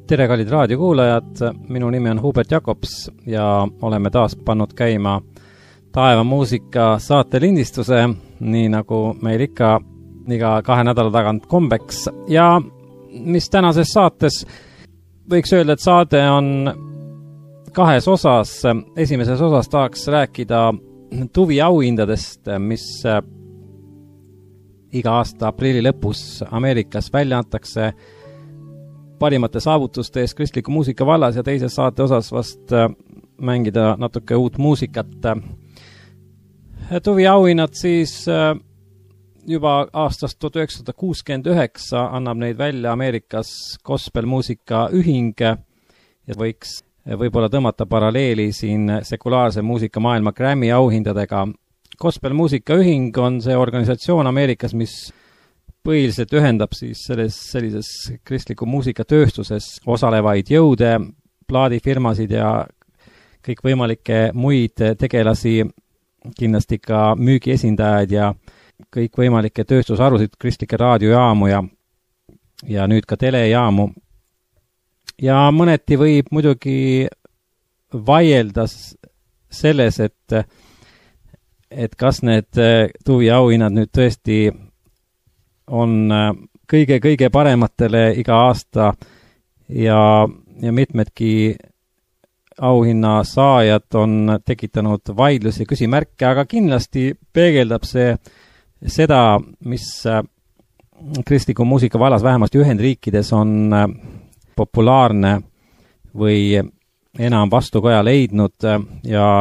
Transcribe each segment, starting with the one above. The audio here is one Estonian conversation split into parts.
Tere, kallid raadiokuulajad, minu nimi on Hubert Jakobs ja oleme taas pannud käima Taevamuusika saate lindistuse, nii nagu meil ikka iga 2 nädala tagant kombeks. Ja mis tänases saates võiks öelda, et saade on 2 osas. Esimeses osas tahaks rääkida Tuvi auhindadest, mis iga aasta aprilli lõpus Ameerikas välja antakse parimate saavutuste eest kristliku muusika vallas ja teises saate osas vast mängida natuke uut muusikat. Tuvi auhinnad siis juba aastast 1969 annab neid välja Ameerikas gospelmuusika ühing ja võiks võib-olla tõmmata paralleeli siin sekulaarse muusika maailma Grammy auhindadega. Gospelmuusika ühing on see organisatsioon Ameerikas, mis põhiliselt ühendab siis sellises kristliku muusikatööstuses osalevaid jõude, plaadifirmasid ja kõikvõimalikke muid tegelasi, kindlasti ka müügiesindajaid ja kõikvõimalikke tööstusharusid, kristlikke raadiojaamu ja nüüd ka telejaamu. Ja mõneti võib muidugi vaielda selles, et kas need Tuvi auhinnad nüüd tõesti on kõige parematele iga aasta ja mitmedki auhinna saajad on tekitanud vaidlusi ja küsimärke, aga kindlasti peegeldab see seda, mis kristliku muusika vallas vähemasti Ühendriikides on populaarne või enam vastukaja leidnud ja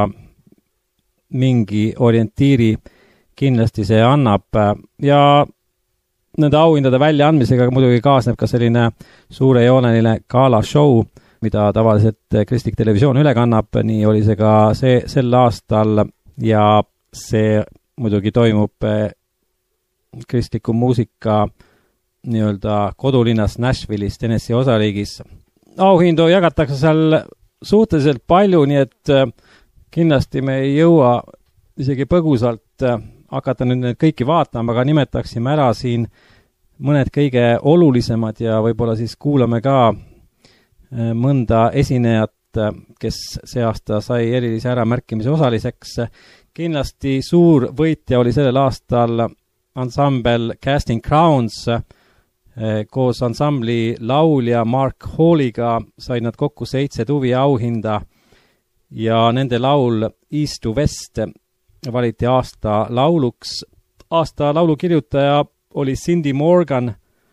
mingi orientiiri kindlasti see annab ja nende auhindade väljaandmisega muidugi kaasneb ka selline suurejooneline gala show, mida tavaliselt kristlik televisioon üle kannab, nii oli see ka sel aastal ja see muidugi toimub kristliku muusika nii-öelda kodulinnas Nashville'is, Tennessee osariigis. Auhindu jagatakse seal suhteliselt palju, nii et kindlasti me ei jõua isegi põgusalt hakata nüüd need kõiki vaatama, aga nimetaksime ära siin mõned kõige olulisemad ja võib-olla siis kuulame ka mõnda esinejat, kes see aasta sai erilise äramärkimise osaliseks. Kindlasti suur võitja oli sellel aastal ansambel Casting Crowns. Koos ansambli laulja Mark Halliga said nad kokku 7 Tuvi auhinda ja nende laul East to West valiti aasta lauluks. Aasta laulukirjutaja oli Cindy Morgan,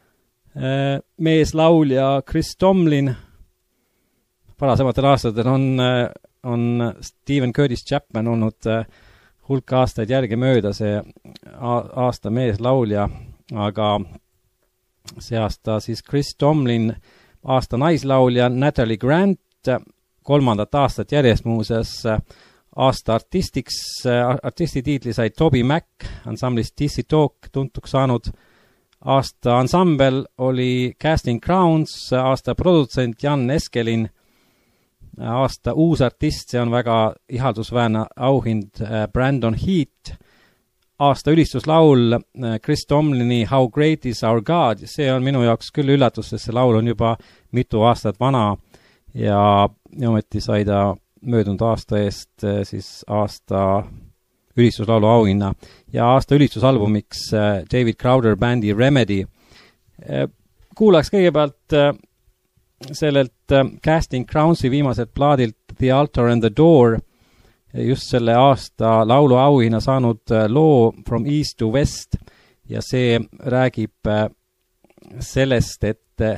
meeslaulja Chris Tomlin. Varasematel aastatel on Stephen Curtis Chapman olnud hulk aastaid järge mööda see aasta meeslaulja, aga see aasta siis Chris Tomlin, aasta naislaulja Natalie Grant, 3. aastat järjest muuseas aasta artisti tiitli sai Toby Mac, ansamblist DC Talk tuntuks saanud. Aasta ansambel oli Casting Crowns, aasta produtsent Jan Eskelin, aasta uus artist, see on väga ihaldusväärne auhind Brandon Heat, aasta ülistuslaul Chris Tomlini How Great is Our God, see on minu jaoks küll üllatus, sest see laul on juba mitu aastat vana ja ometi sai ta möödunud aasta eest siis aasta ülistuslaulu auhinna ja aasta ülistusalbumiks David Crowder bändi Remedy. Kuulaks kõigepealt sellelt Casting Crownsi viimaselt plaadilt The Altar and the Door just selle aasta laulu auhinna saanud loo From East to West ja see räägib sellest, et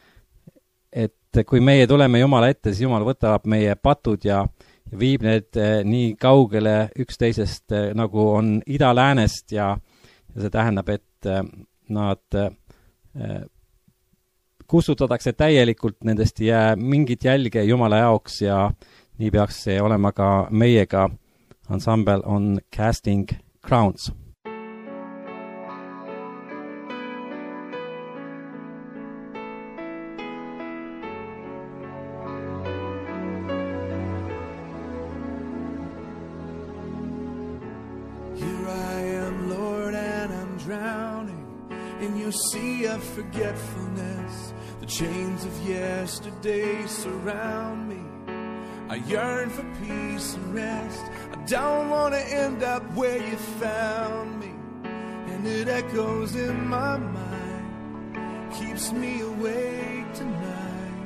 kui meie tuleme Jumala ette, siis Jumal võtab meie patud ja viib need nii kaugele üksteisest, nagu on ida-läänest ja see tähendab, et nad kustutatakse täielikult, nendest ei jää mingit jälge Jumala jaoks ja nii peaks see olema ka meiega. Ansambel on Casting Crowns. Here I am, Lord, and I'm drowning in your sea of forgetfulness. The chains of yesterday surround me. I yearn for peace and rest. I don't want to end up where you found me. And it echoes in my mind, keeps me awake tonight.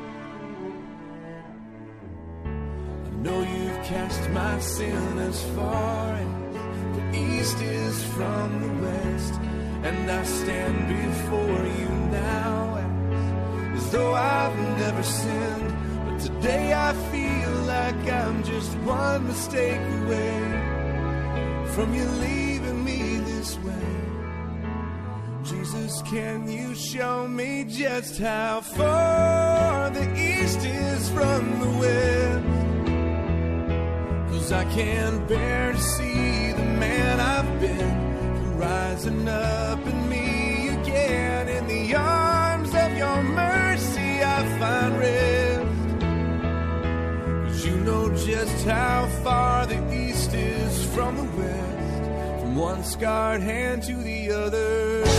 I know you've cast my sin as far as the east is from the west. And I stand before you now as though I've never sinned. But today I feel like I'm just one mistake away from you leaving me this way. Jesus, can you show me just how far the east is from the west? 'Cause I can't bear to see the man I've been rising up in me again. In the arms of your mercy I find rest. 'Cause you know just how far the east is from the west, from one scarred hand to the other.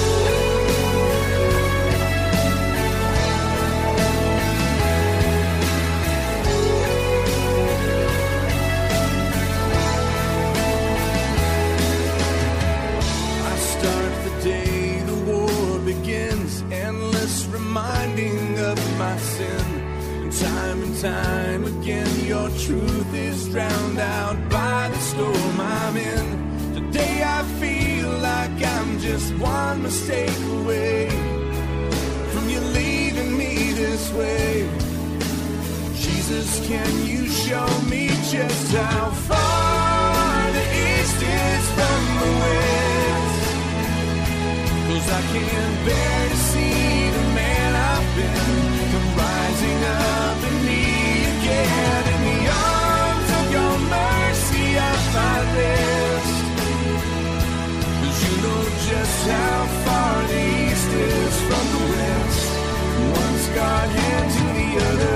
Reminding of my sin, and time again your truth is drowned out by the storm I'm in. Today I feel like I'm just one mistake away from you leaving me this way. Jesus, can you show me just how far the east is from the west? 'Cause I can't bear to see the man I've been come rising up in me again. In the arms of your mercy I find rest. 'Cause you know just how far the east is from the west, one scarred hand to the other.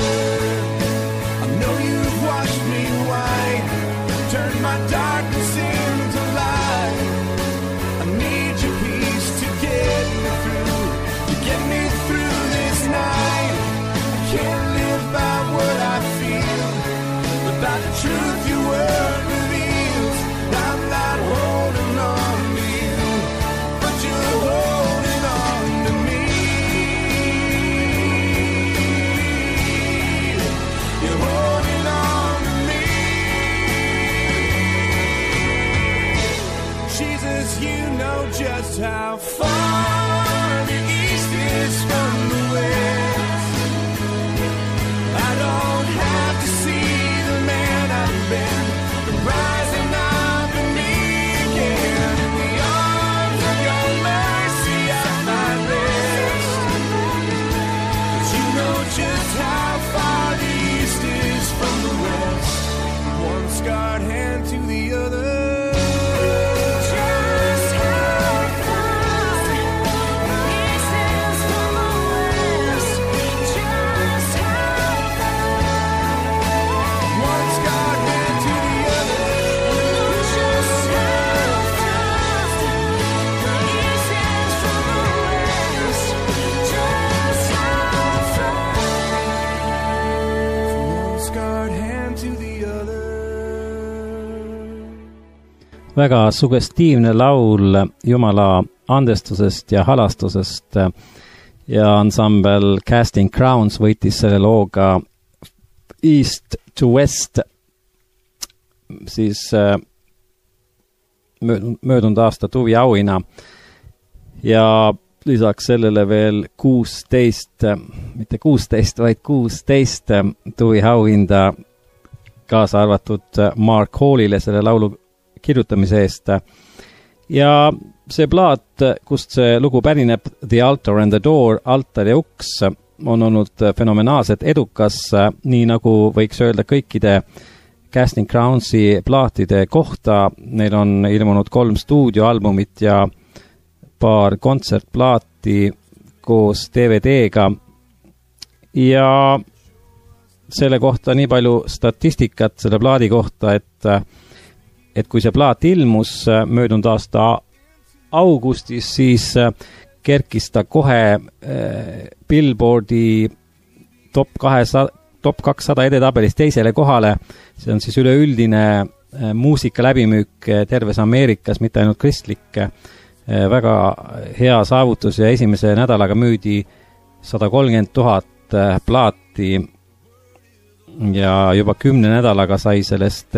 I know you've washed me white, turned my darkness into light. I need your peace to get me through, this night. I can't live by what I feel, but by the truth your word reveals. I'm not holding on to you, but you're holding on to me. You're holding on to me. Jesus, you know just how far the east is from the west. I don't have to see the man I've been rising up in me again. In the arms of your mercy I find rest. 'Cause you know just how far the east is from the west, one scarred hand to the other. Väga sugestiivne laul Jumala andestusest ja halastusest ja ansambel Casting Crowns võitis selle looga East to West siis möödunud aasta tuviauhina ja lisaks sellele veel 16, mitte 16, vaid 16 tuviauhinda kaasa arvatud Mark Hallile selle laulu kirjutamise eest. Ja see plaat, kust see lugu pärineb, The Altar and the Door, altar ja uks, on olnud fenomenaalselt edukas, nii nagu võiks öelda kõikide Casting Crownsi plaatide kohta. Neil on ilmunud 3 stuudioalbumit ja paar kontsertplaati koos DVD-ga. Ja selle kohta nii palju statistikat selle plaadi kohta, et kui see plaat ilmus möödunud aasta augustis siis kerkis ta kohe Billboardi top 200 edetabelis teisele kohale. See on siis üleüldine muusika läbimüük terves Ameerikas, mitte ainult kristlik. Väga hea saavutus ja esimese nädalaga müüdi 130,000 plaati ja juba 10 nädalaga sai sellest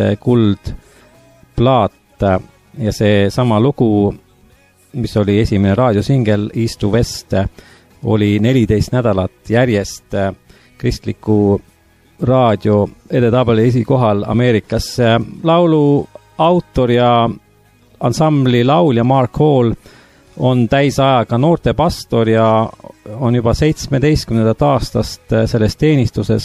kuldplaat ja see sama lugu, mis oli esimene raadiosingel East to West, oli 14 nädalat järjest kristliku raadio edetabeli esikohal Ameerikas. Laulu autor ja ansambli laulja Mark Hall on täisajaga noortepastor ja on juba 17. aastast selles teenistuses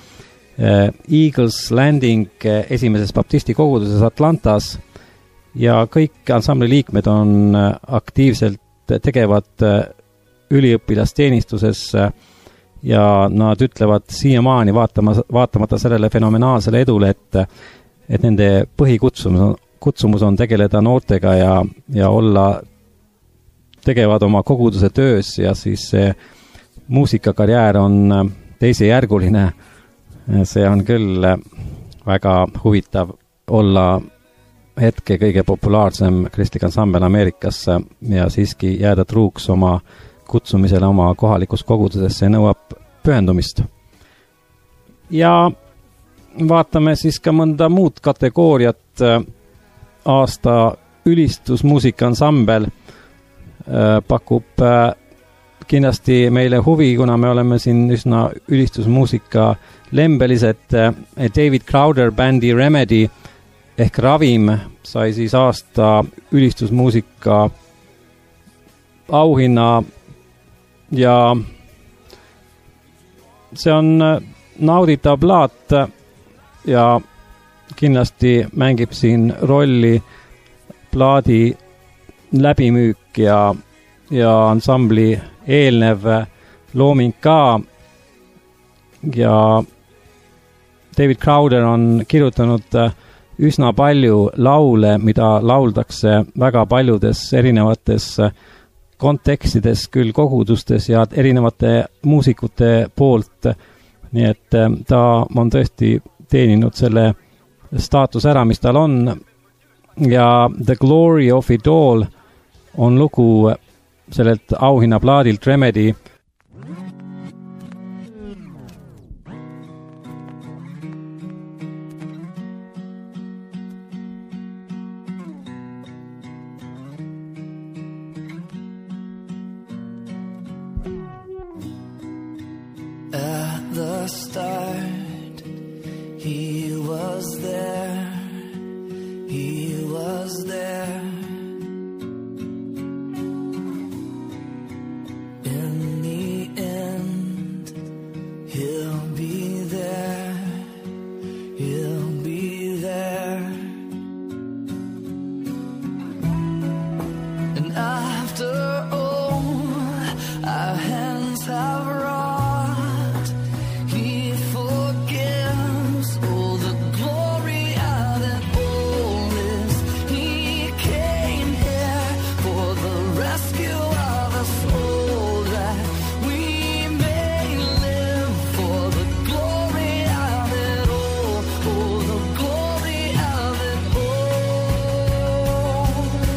Eagles Landing esimeses baptisti koguduses Atlantas ja kõik ansambli liikmed on aktiivselt tegevad üliõpilasteenistuses ja nad ütlevad siiamaani vaatamata sellele fenomenaalsele edule, et nende põhikutsumus on tegeleda noortega ja olla tegevad oma koguduse töös ja siis see muusikakarjäär on teisejärguline. See on küll väga huvitav olla hetke kõige populaarsem kristlik ansambel Ameerikas ja siiski jääda truuks oma kutsumisele oma kohalikus koguduses, see nõuab pühendumist. Ja vaatame siis ka mõnda muud kategooriat. Aasta ülistusmuusika ansambel pakub kindlasti meile huvi, kuna me oleme siin üsna ülistusmuusika lembelised. David Crowder bändi Remedy ehk Ravim sai siis aasta ülistusmuusika auhinna ja see on nauditav plaat ja kindlasti mängib siin rolli plaadi läbimüük ja ansambli eelnev looming ka ja David Crowder on kirjutanud üsna palju laule, mida lauldakse väga paljudes erinevates kontekstides, küll kogudustes ja erinevate muusikute poolt. Nii et ta on tõesti teeninud selle staatus ära, mis tal on. Ja The Glory of It All on lugu sellelt auhinnaplaadilt Remedy. At the start, he was there. He was there. In the end, he'll be there. He'll be there. And after all our hands have wrought, he forgives all the glory of it all is. He came here for the rescue of us all, that we may live for the glory of it all, for the glory of it all.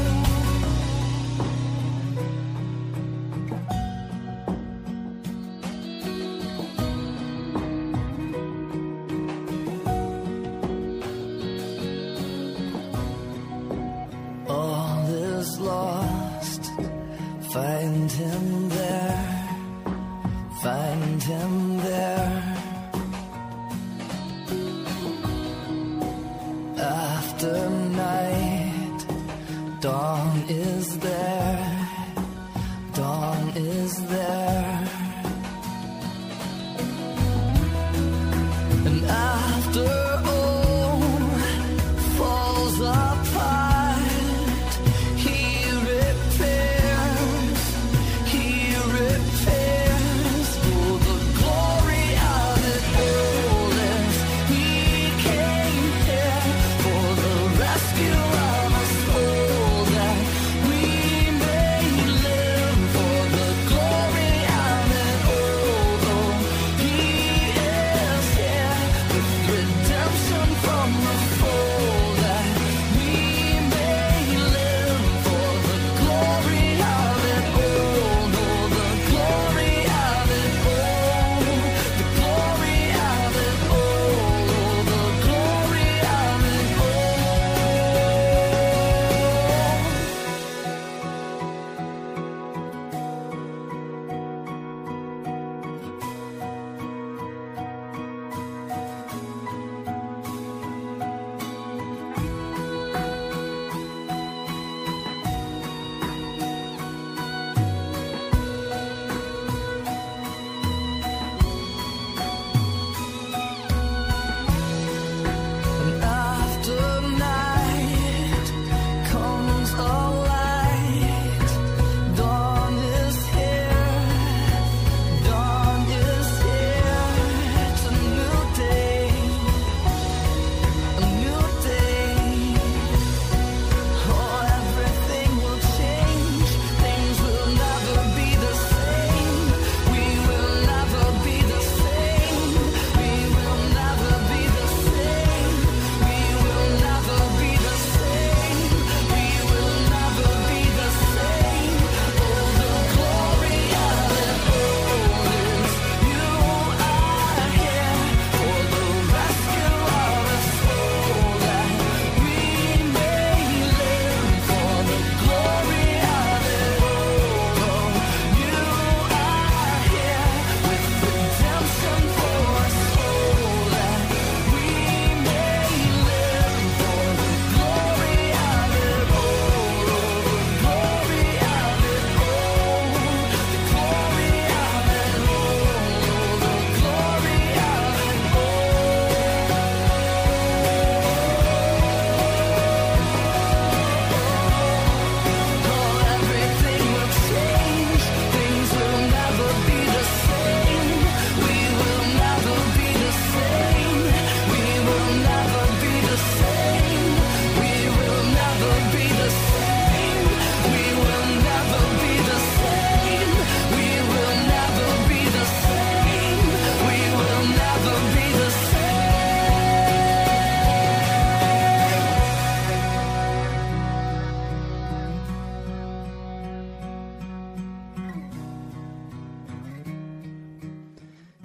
All is lost, find him there, find him there. After night, dawn is there, dawn is there. And after all falls apart, he repairs for the glory of it all. As he came here for the rescue of us all, that we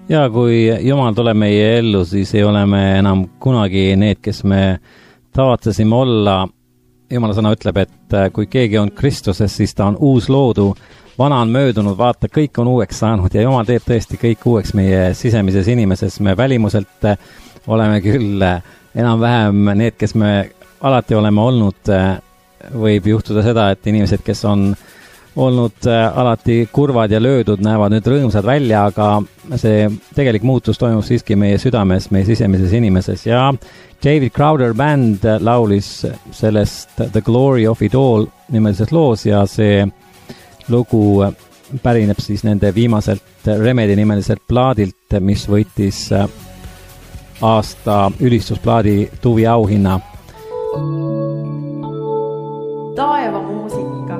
ja kui Jumal tuleb meie ellu, siis ei ole me enam kunagi need, kes me tavatsesime olla. Jumala sõna ütleb, et kui keegi on Kristuses, siis ta on uus loodu, vana on möödunud, vaata, kõik on uueks saanud ja Jumal teeb tõesti kõik uueks meie sisemises inimeses. Me välimuselt oleme küll enam-vähem need, kes me alati oleme olnud. Võib juhtuda seda, et inimesed, kes on olnud alati kurvad ja löödud, näevad nüüd rõõmsad välja, aga see tegelik muutus toimub siiski meie südames, meie sisemises inimeses. Ja David Crowder band laulis sellest The Glory of It All nimelises loos ja see lugu pärineb siis nende viimaselt Remedy nimeliselt plaadilt, mis võitis aasta ülistusplaadi Tuvi auhinna. Taeva muusika.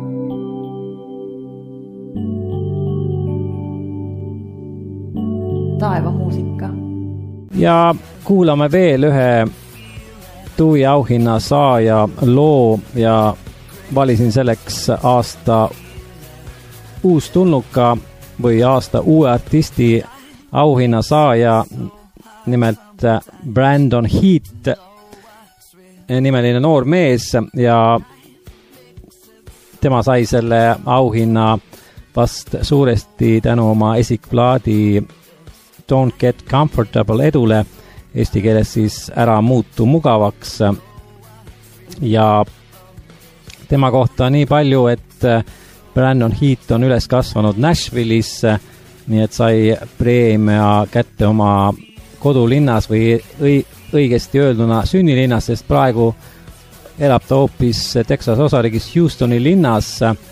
Taeva muusika. Ja kuulame veel ühe Tuvi auhinna saaja loo ja valisin selleks aasta uustulnuka või aasta uue artisti auhinna saaja, nimelt Brandon Heat nimeline noor mees ja tema sai selle auhinna vast suuresti tänu oma esikplaadi Don't Get Comfortable edule, eesti keeles siis Ära muutu mugavaks. Ja tema kohta nii palju, et Brandon Heat on üles kasvanud Nashville'is, nii et sai preemia kätte oma kodulinnas või õigesti öelduna sünnilinnas, sest praegu elab ta hoopis Texas osariigis Houstoni linnas,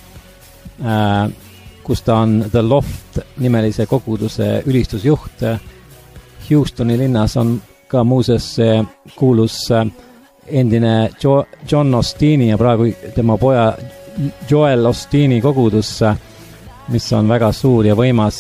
kus ta on The Loft nimelise koguduse ülistusjuht. Houstoni linnas on ka muuseas kuulus endine John Ostini ja praegu tema poja Joel Ostini kogudus, mis on väga suur ja võimas.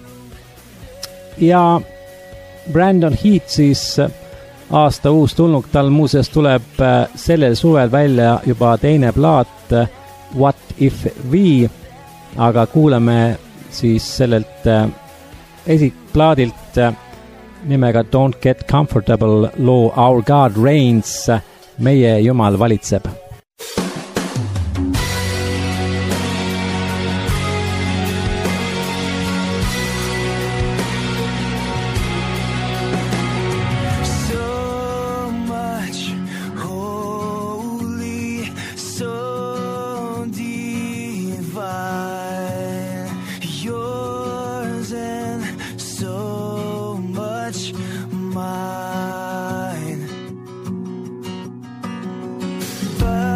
Ja Brandon Heat siis aasta uus tulnuk, tal muuseas tuleb sellel suvel välja juba teine plaat What If We, aga kuuleme siis sellelt esikplaadilt nimega Don't Get Comfortable loo Our God Reigns, meie Jumal valitseb. But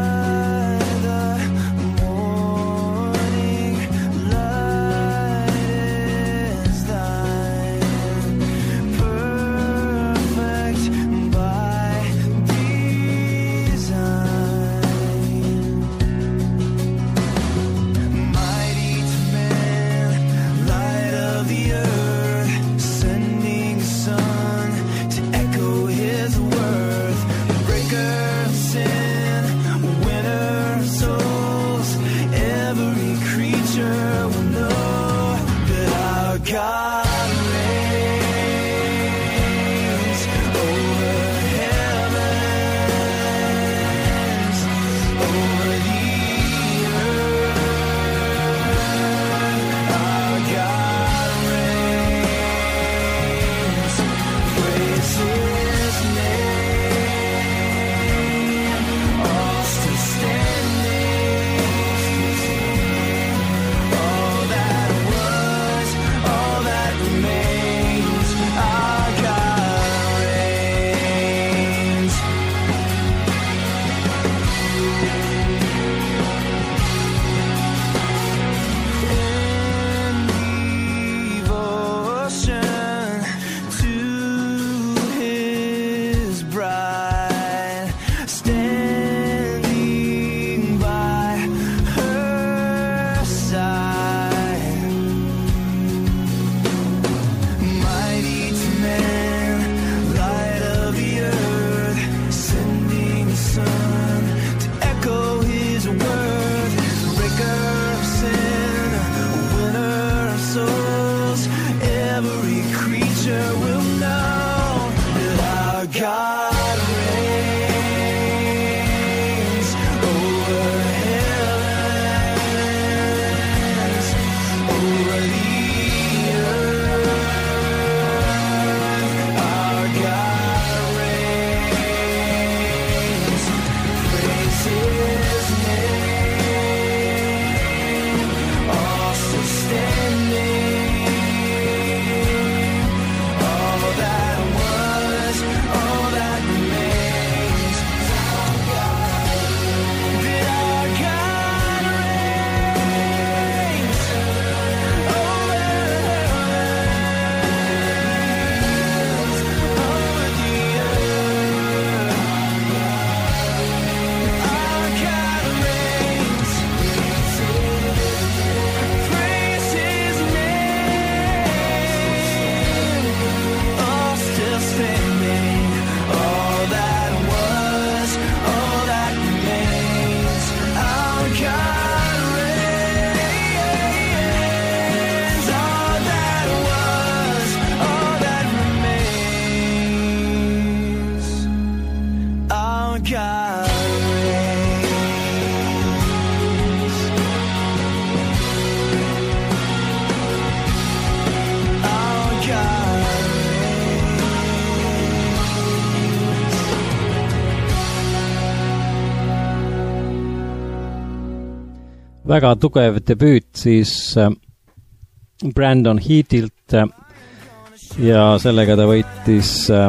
väga tugev debüüt siis Brandon Heatilt ja sellega ta võitis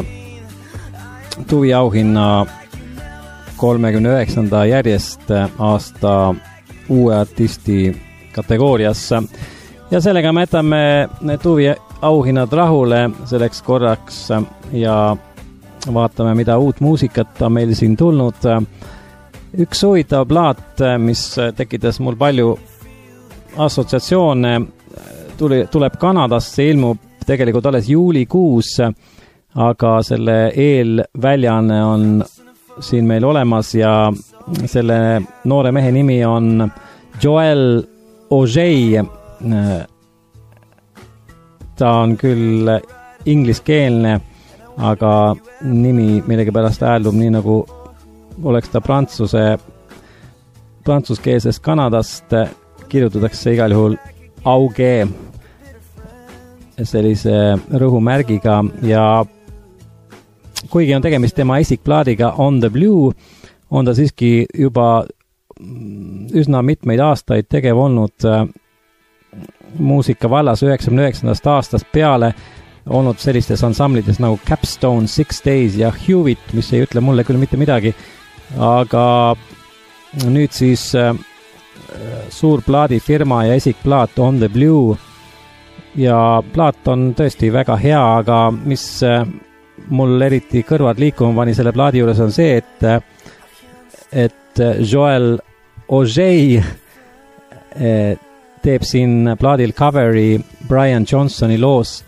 tuviauhinna 39. järjest aasta uue artisti kategooriasse. Ja sellega me jätame tuviauhinnad rahule selleks korraks ja vaatame, mida uut muusikat on meil siin tulnud. Üks huvitav plaat, mis tekitas mul palju assotsiatsioone, tuleb Kanadast, see ilmub tegelikult alles juulikuus, aga selle eelväljaanne on siin meil olemas ja selle noore mehe nimi on Joel Ojei. Ta on küll ingliskeelne, aga nimi millegipärast hääldub nii, nagu oleks ta prantsuskeelsest Kanadast, kirjutatakse igal juhul Auge sellise rõhumärgiga ja kuigi on tegemist tema esikplaadiga On the Blue, on ta siiski juba üsna mitmeid aastaid tegev olnud muusika vallas 99. aastast peale, olnud sellistes ansamblides nagu Capstone, Six Days ja Hewitt, mis ei ütle mulle küll mitte midagi, aga nüüd siis suur plaadifirma ja esikplaat On the Blue ja plaat on tõesti väga hea, aga mis mul eriti kõrvad liikuma pani selle plaadi juures on see, et Joel Ojei teeb siin plaadil coveri Brian Johnsoni loost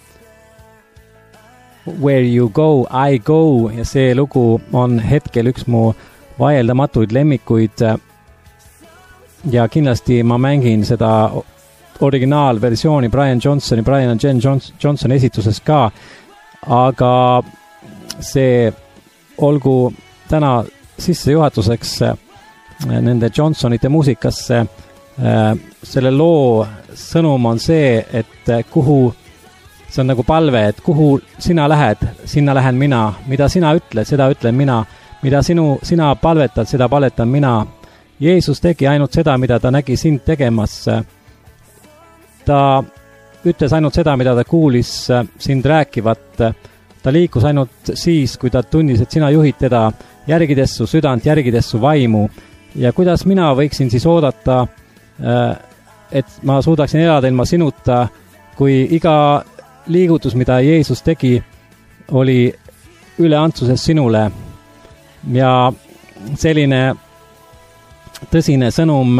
Where You Go, I Go ja see lugu on hetkel üks mu vaieldamatuid lemmikuid ja kindlasti ma mängin seda originaalversiooni Brian ja Jen Johnson esituses ka, aga see olgu täna sissejuhatuseks nende Johnsonite muusikasse. Selle loo sõnum on see, et kuhu, see on nagu palve, et kuhu sina lähed, sinna lähen mina, mida sina ütled, seda ütlen mina, mida sina palvetad, seda palvetan mina. Jeesus tegi ainult seda, mida ta nägi sind tegemas. Ta ütles ainult seda, mida ta kuulis sind rääkivat. Ta liikus ainult siis, kui ta tundis, et sina juhid teda, järgides su südant, järgides su vaimu. Ja kuidas mina võiksin siis oodata, et ma suudaksin elada ilma sinuta, kui iga liigutus, mida Jeesus tegi, oli üleantsuses sinule. Ja selline tõsine sõnum,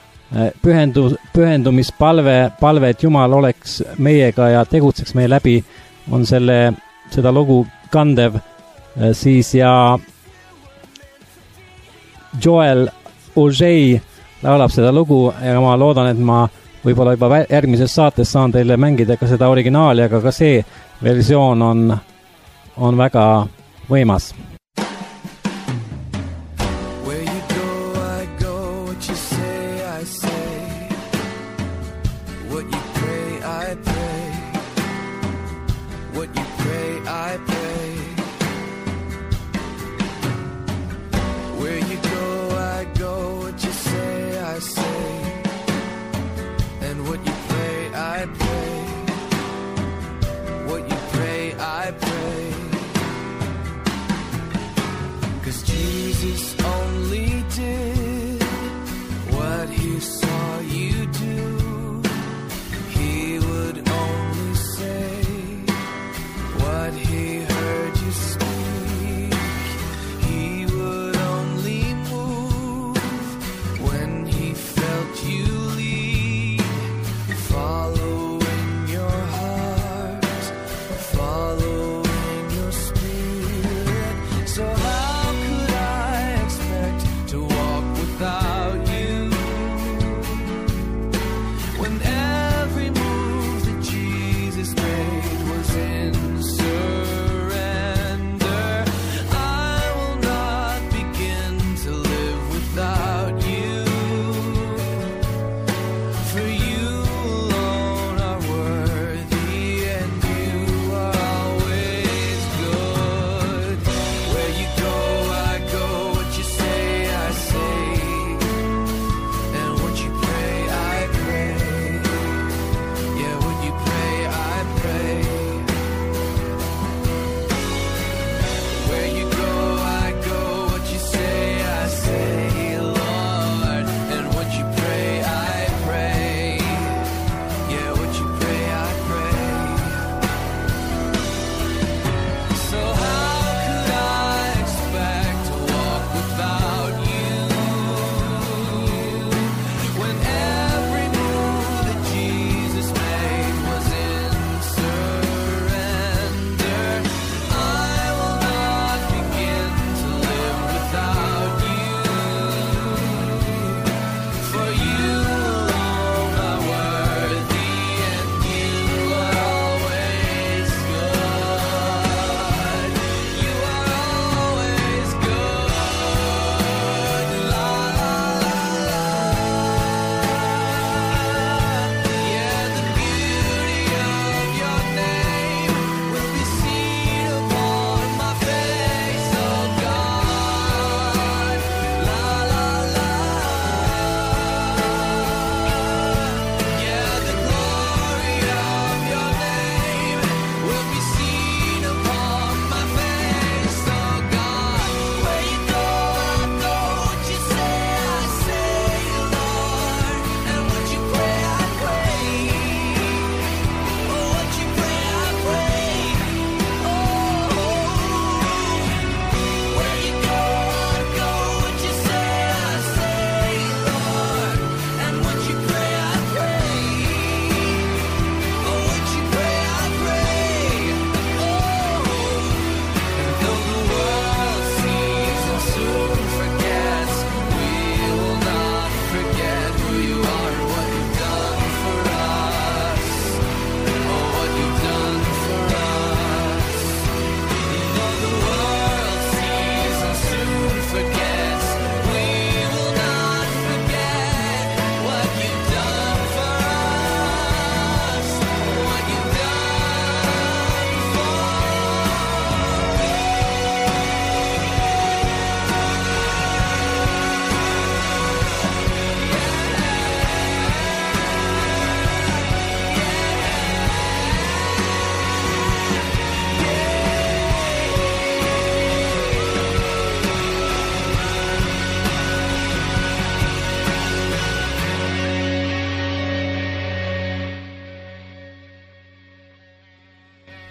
pühendumispalve, et Jumal oleks meiega ja tegutseks meie läbi, on seda lugu kandev siis ja Joel Ojei laulab seda lugu ja ma loodan, et ma võib-olla juba järgmises saates saan teile mängida ka seda originaali, aga ka see versioon on väga võimas.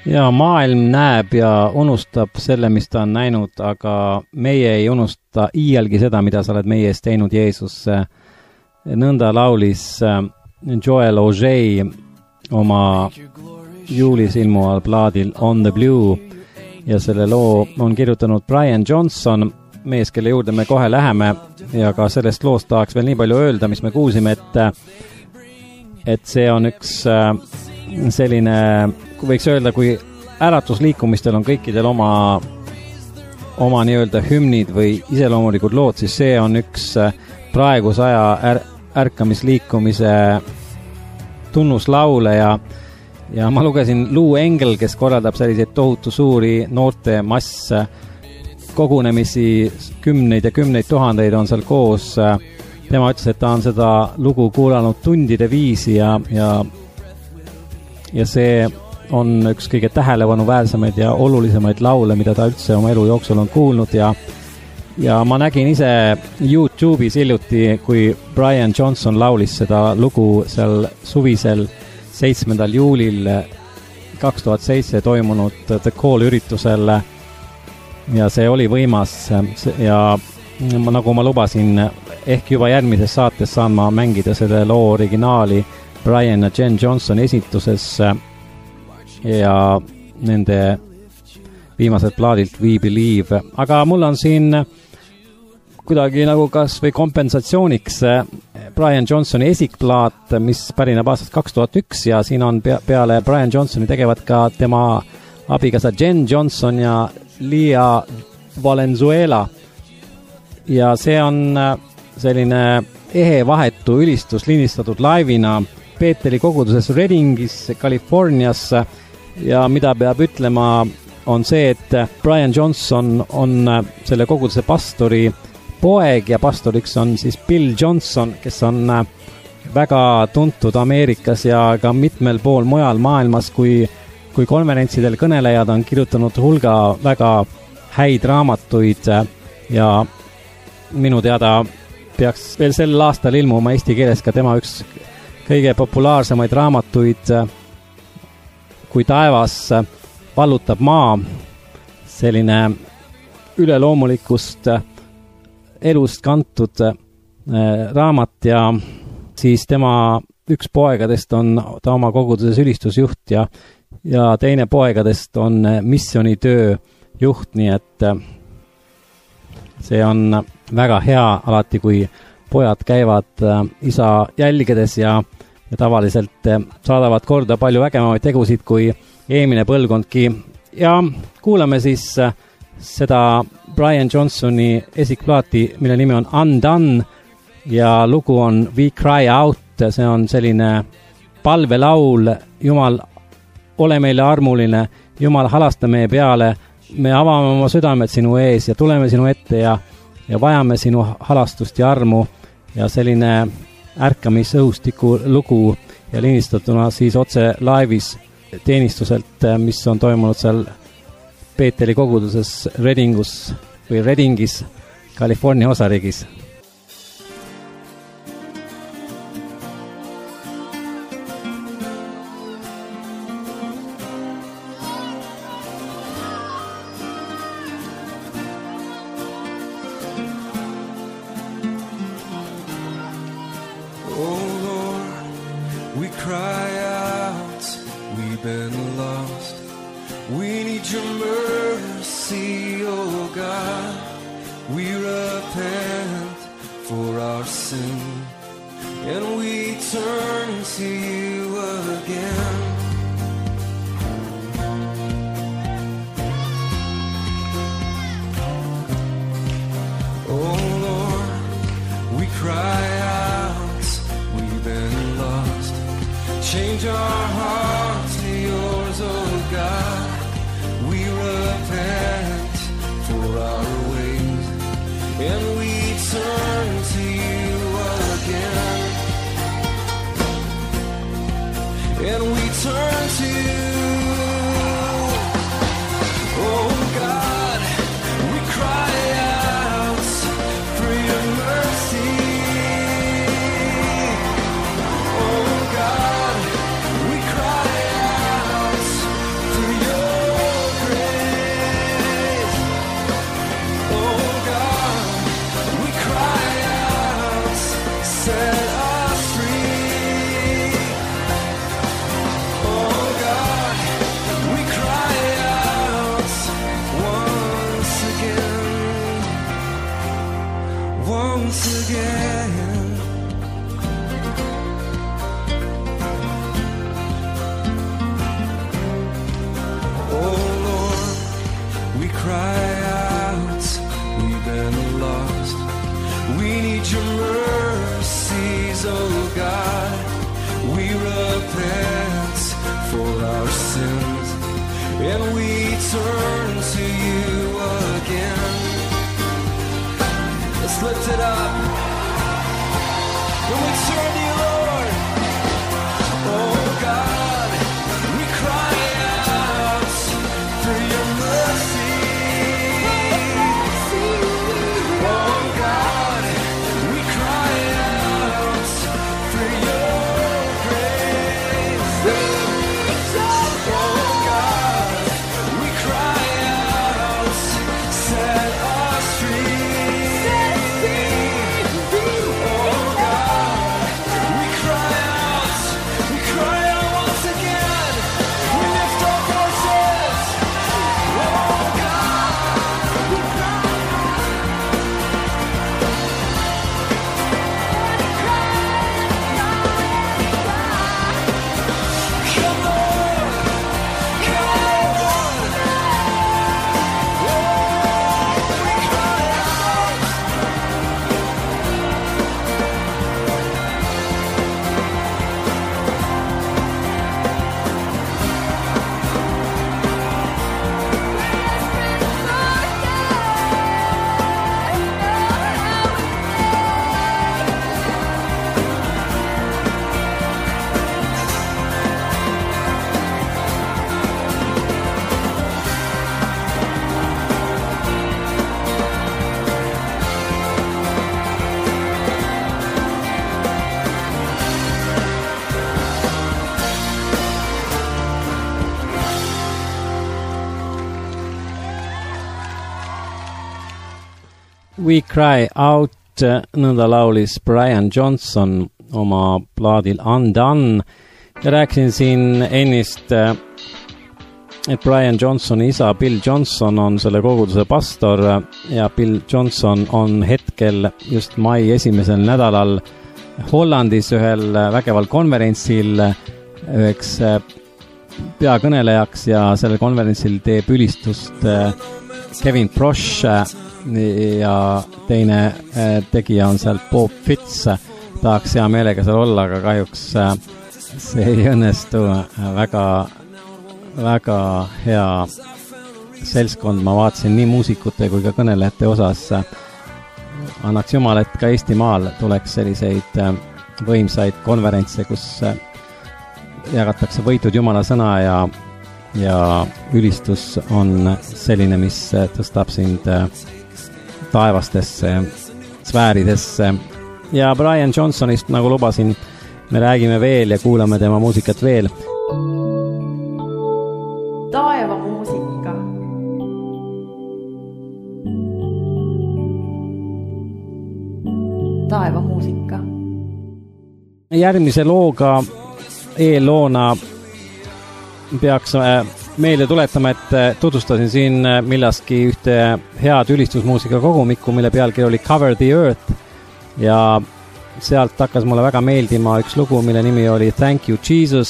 Ja maailm näeb ja unustab selle, mis ta on näinud, aga meie ei unusta iialgi seda, mida sa oled meie eest teinud, Jeesus. Nõnda laulis Joel O'Shea oma juulis ilmuval plaadil On the Blue ja selle loo on kirjutanud Brian Johnson, mees, kelle juurde me kohe läheme ja ka sellest loost tahaks veel nii palju öelda, mis me kuulsime, et see on üks selline, võiks öelda, kui äratusliikumistel on kõikidel oma nii-öelda hümnid või iseloomulikud lood, siis see on üks praeguse aja ärkamisliikumise tunnuslaule ja ma lugesin Lou Engel, kes korraldab selliseid tohutu suuri noorte mass kogunemisi, kümneid ja kümneid tuhandeid on seal koos. Tema ütles, et ta on seda lugu kuulanud tundide viisi ja see on üks kõige tähelepanu-väärsemaid ja olulisemaid laule, mida ta üldse oma elu jooksul on kuulnud ja ma nägin ise YouTube'is hiljuti, kui Brian Johnson laulis seda lugu seal suvisel 7. juulil 2007 toimunud The Call üritusel ja see oli võimas ja nagu ma lubasin, ehk juba järgmises saates saan ma mängida selle loo originaali Brian ja Jen Johnson esituses ja nende viimaselt plaadilt We Believe. Aga mul on siin kuidagi nagu kas või kompensatsiooniks Brian Johnsoni esikplaat, mis pärineb aastast 2001 ja siin on peale Brian Johnsoni tegevad ka tema abikaasa Jen Johnson ja Lia Valenzuela. Ja see on selline ehe vahetu ülistus linistatud laivina Peeteli koguduses Reddingis, Californias ja mida peab ütlema on see, et Brian Johnson on selle koguduse pastori poeg ja pastoriks on siis Bill Johnson, kes on väga tuntud Ameerikas ja ka mitmel pool mujal maailmas, kui konverentsidel kõnelejad on kirjutanud hulga väga häid raamatuid ja minu teada peaks veel sel aastal ilmuma eesti keeles ka tema üks kõige populaarsemaid raamatuid Kui taevas vallutab maa, selline üleloomulikust elust kantud raamat ja siis tema üks poegadest on ta oma koguduses ülistusjuht ja teine poegadest on missioonitöö juht, nii et see on väga hea alati, kui pojad käivad isa jälgedes ja tavaliselt saadavad korda palju vägevamaid tegusid kui eelmine põlvkondki. Ja kuulame siis seda Brian Johnsoni esikplaati, mille nimi on Undone ja lugu on We Cry Out. See on selline palvelaul, Jumal, ole meile armuline, Jumal, halasta meie peale, me avame oma südamed sinu ees ja tuleme sinu ette ja vajame sinu halastust ja armu ja selline ärkamisõhustiku lugu ja linistatuna siis otse laivis teenistuselt, mis on toimunud seal Peeteli koguduses Reddingis, California osariigis. We cry mercies, oh God. We repent for our sins, and we turn to you again. Let's lift it up, and we turn to you, Lord. Oh God, we cry out for your mercy. Oh God, we cry out for your grace. Oh God, we cry out, set us free. Oh God, we cry out once again. We lift our voices. Oh God, we cry come on, come on. Oh, we cry out. We Cry Out, nõnda laulis Brian Johnson oma plaadil Undone. Ja rääkisin siin ennist, et Brian Johnsoni isa Bill Johnson on selle koguduse pastor ja Bill Johnson on hetkel just mai 1. nädalal Hollandis ühel vägeval konverentsil üheks peakõnelejaks ja sellel konverentsil teeb ülistust Kevin Prosh ja teine tegija on seal Bob Fitz. Tahaks hea meelega seal olla, aga kahjuks see ei õnnestu. Väga hea seltskond, ma vaatasin nii muusikute kui ka kõnelejate osas. Annaks jumal, et ka Eestimaal tuleks selliseid võimsaid konverentse, kus jagatakse võitud Jumala sõna ja ülistus on selline, mis tõstab sind taevastesse sfääridesse. Ja Brian Johnsonist, nagu lubasin, me räägime veel ja kuulame tema muusikat veel. Taeva muusika. Taeva muusika. Järgmise looga, eelloona peaks meelde tuletama, et tutvustasin siin millaski ühte head ülistusmuusika kogumikku, mille pealkiri oli Cover the Earth ja sealt hakkas mulle väga meeldima üks lugu, mille nimi oli Thank You Jesus,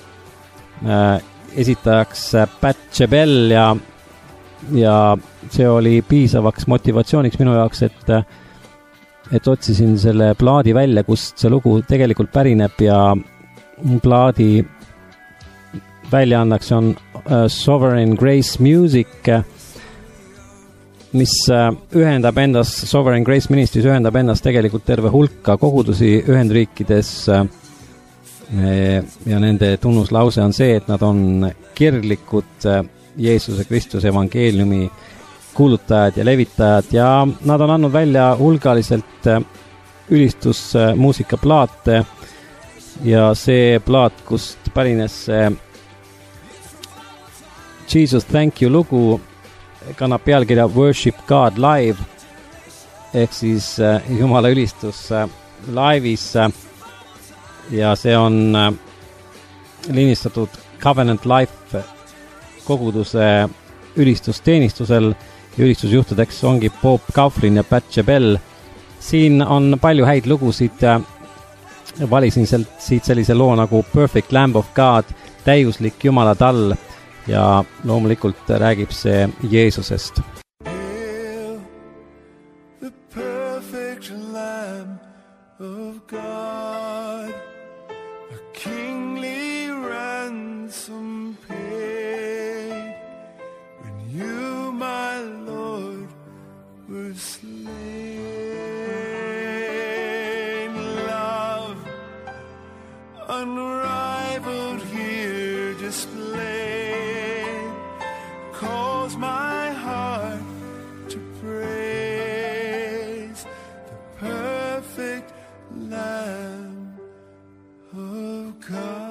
esitajaks Pat Chebel ja see oli piisavaks motivatsiooniks minu jaoks, et otsisin selle plaadi välja, kust see lugu tegelikult pärineb ja plaadi väljaannaks on Sovereign Grace Music, mis ühendab endas, Sovereign Grace Ministries ühendab endas tegelikult terve hulka kogudusi Ühendriikides ja nende tunnuslause on see, et nad on kirglikud Jeesuse Kristuse evangeeliumi kuulutajad ja levitajad ja nad on andnud välja hulgaliselt ülistusmuusikaplaate ja see plaat, kust pärines Jesus Thank You lugu, kannab pealkirja Worship God Live ehk siis Jumala ülistus laivis ja see on linistatud Covenant Life koguduse ülistusteenistusel ja ülistusjuhtudeks ongi Bob Kauflin ja Pat Chebel. Siin on palju häid lugusid, valisin siit sellise loo nagu Perfect Lamb of God, täiuslik Jumala tall ja loomulikult räägib see Jeesusest. Hail, the perfect Lamb of God, a kingly ransom paid when you, my Lord, were slain. Love unrivaled here displayed calls my heart to praise the perfect Lamb of God.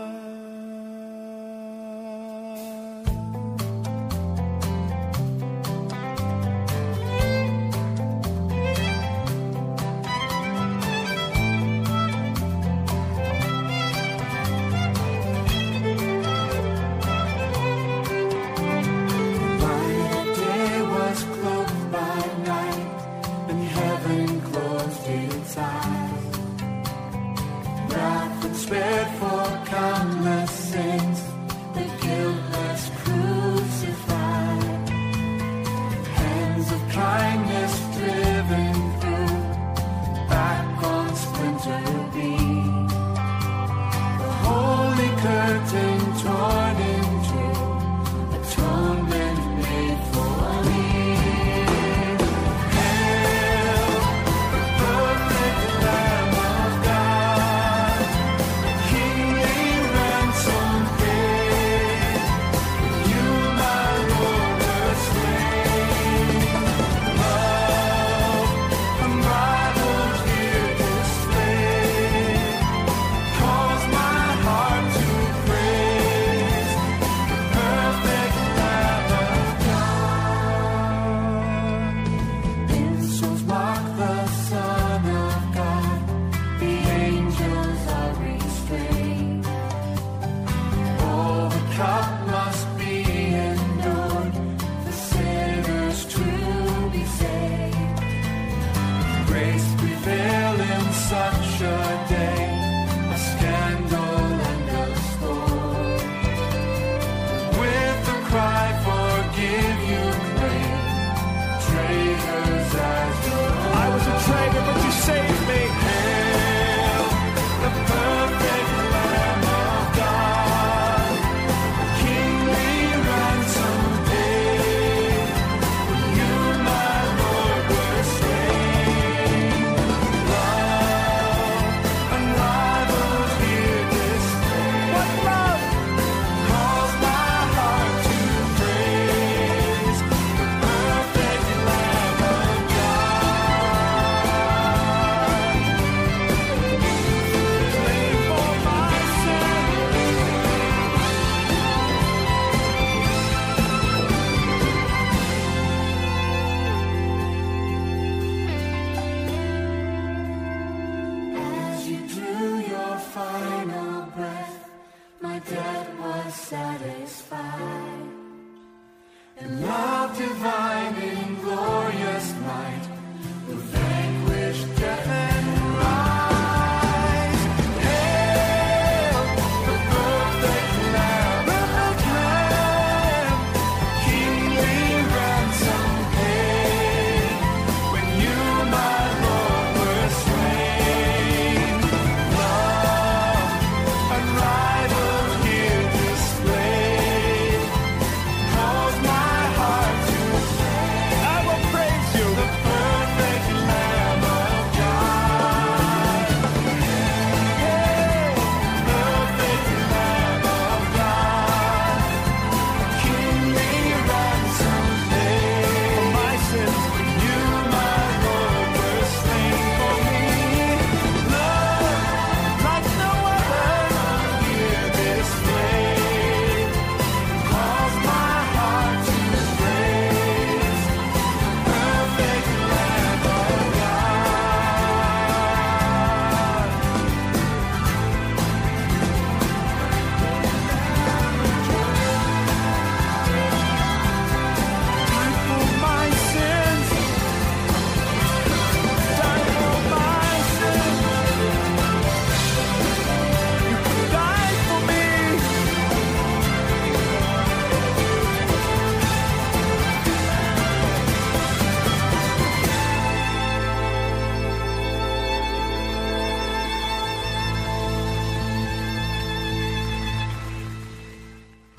Spared for countless sins, the guiltless crucified. Hands of kindness driven through, back on splinter beam. The holy curtain torn in two, atonement made for me. Hail, the perfect Lamb of God, King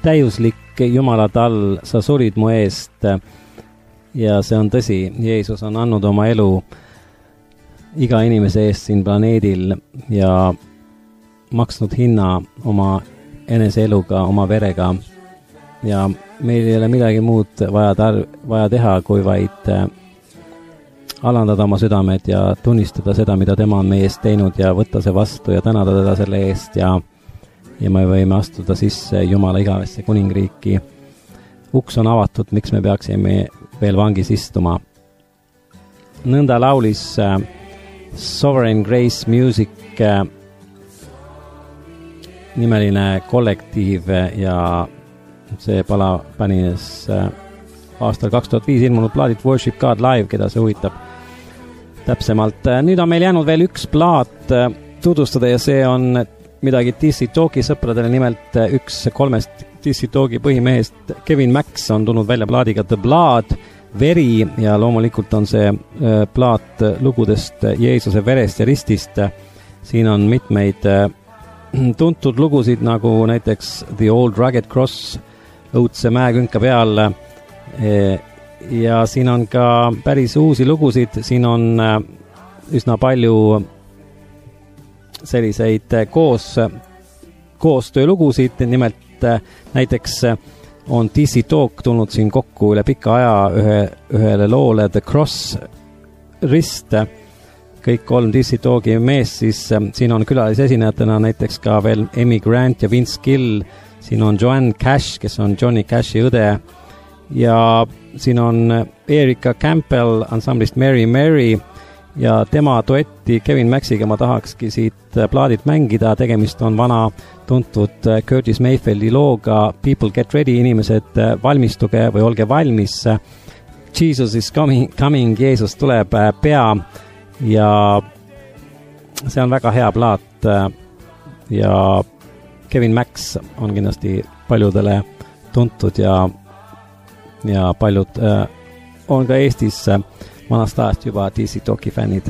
täiuslik Jumala tall, sa surid mu eest ja see on tõsi, Jeesus on andnud oma elu iga inimese eest siin planeedil ja maksnud hinna oma enese eluga, oma verega ja meil ei ole midagi muud vaja teha, kui vaid alandada oma südamed ja tunnistada seda, mida tema on meie eest teinud ja võtta see vastu ja tänada teda selle eest ja me võime astuda sisse Jumala igavesse kuningriiki. Uks on avatud, miks me peaksime veel vangis istuma. Nõnda laulis Sovereign Grace Music nimeline kollektiiv ja see pala pänines aastal 2005 ilmunud plaadit Worship God Live, keda see huvitab täpsemalt. Nüüd on meil jäänud veel üks plaat tutvustada ja see on midagi DC Talki sõpradele, nimelt üks 3 DC Talki põhimehest Kevin Max on tulnud välja plaadiga The Blood, veri ja loomulikult on see plaat lugudest Jeesuse verest ja ristist. Siin on mitmeid tuntud lugusid nagu näiteks The Old Rugged Cross õudse mäekünka peal ja siin on ka päris uusi lugusid, siin on üsna palju selliseid koostöölugusid, nimelt näiteks on DC Talk tulnud siin kokku üle pika aja ühele loole The Cross rist. Kõik 3 DC Talki mees, siis siin on külalisesinejatena näiteks ka veel Amy Grant ja Vince Gill, siin on Joanne Cash, kes on Johnny Cashi õde ja siin on Erika Campbell ansamblist Mary Mary ja tema duetti Kevin Maxiga ma tahakski siit plaadit mängida. Tegemist on vana tuntud Curtis Mayfieldi looga People Get Ready, inimesed valmistuge või olge valmis. Jesus is coming, Jeesus tuleb pea ja see on väga hea plaat ja Kevin Max on kindlasti paljudele tuntud ja paljud on ka Eestis vanast ajast juba DC Talki fännid.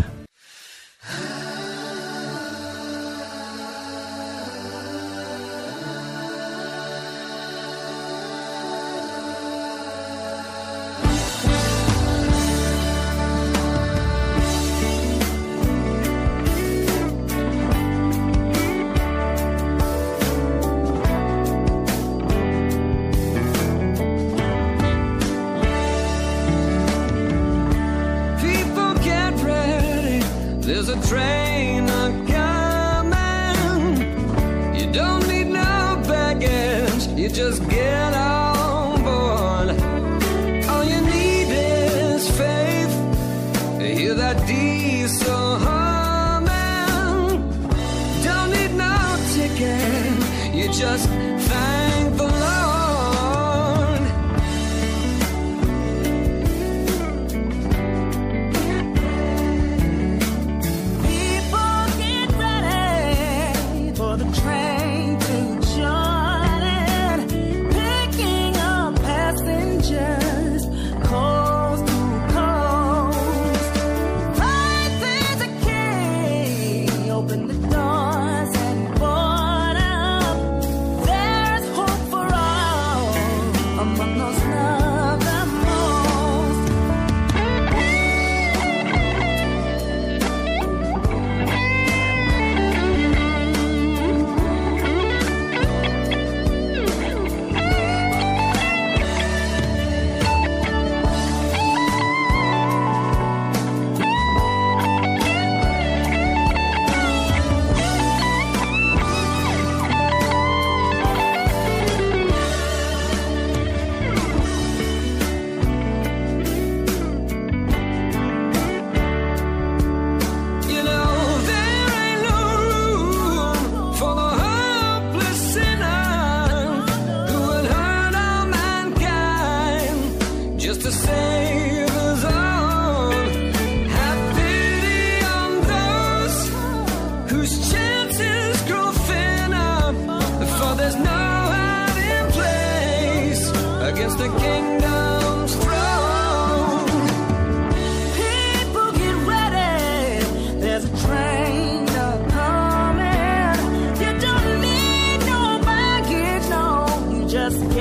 Just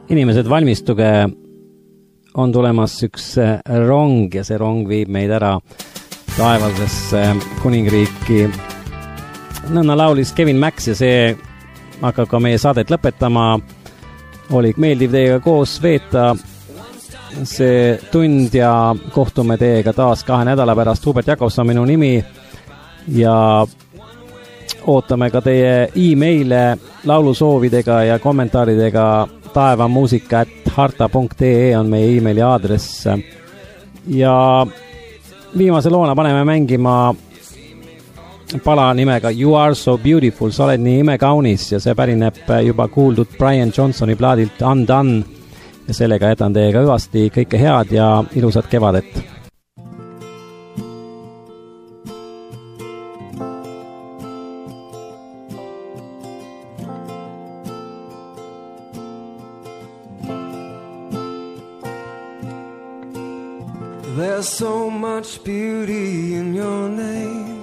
inimesed, valmistuge, on tulemas üks rong ja see rong viib meid ära taevasesse kuningriiki. Nõnna laulis Kevin Max ja see hakkab ka meie saadet lõpetama. Oli meeldiv teiega koos veeta see tund ja kohtume teiega taas 2 nädala pärast. Hubert Jakobson minu nimi ja ootame ka teie e-maile laulusoovidega ja kommentaaridega. taevamuusika@harta.ee on meie e-maili aadress. Ja viimase loona paneme mängima pala nimega You Are So Beautiful, sa oled nii imekaunis ja see pärineb juba kuuldud Brian Johnsoni plaadilt Undone ja sellega jätan teiega hüvasti kõike head ja ilusat kevadet. There's so much beauty in your name,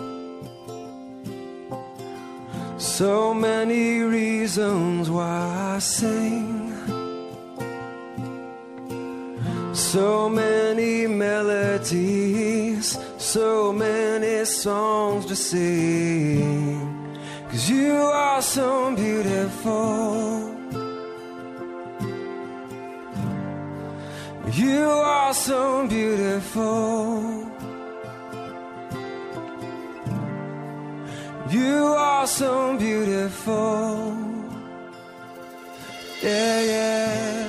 so many reasons why I sing, so many melodies, so many songs to sing, 'cause you are so beautiful. You are so beautiful. You are so beautiful. Yeah, yeah.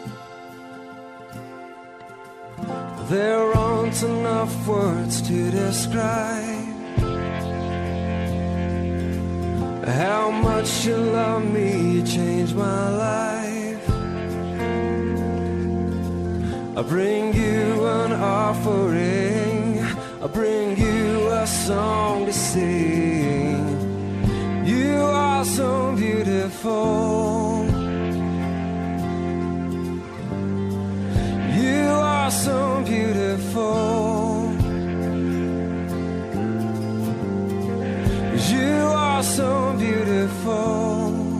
There aren't enough words to describe how much you love me, you changed my life. I bring you an offering, I bring you a song to sing. You are so beautiful. You are so beautiful. You are so beautiful.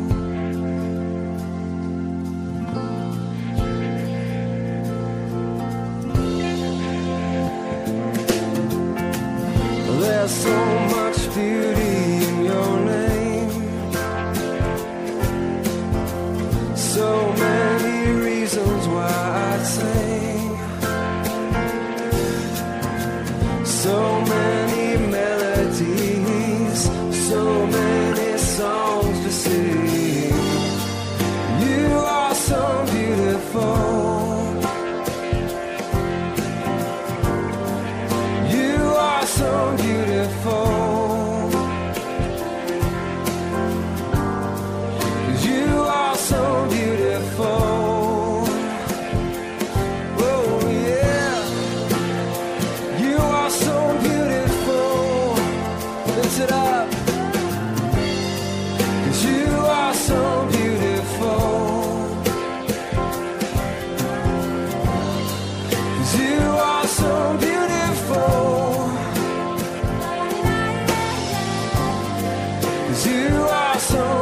There's so much beauty in your name, so many reasons why I'd sing, so many melodies, so many songs to sing. You are so beautiful. So beautiful. You are so beautiful. Oh yeah. You are so beautiful. Lift it up. 'Cause you are so beautiful. 'Cause you are so beautiful. You are so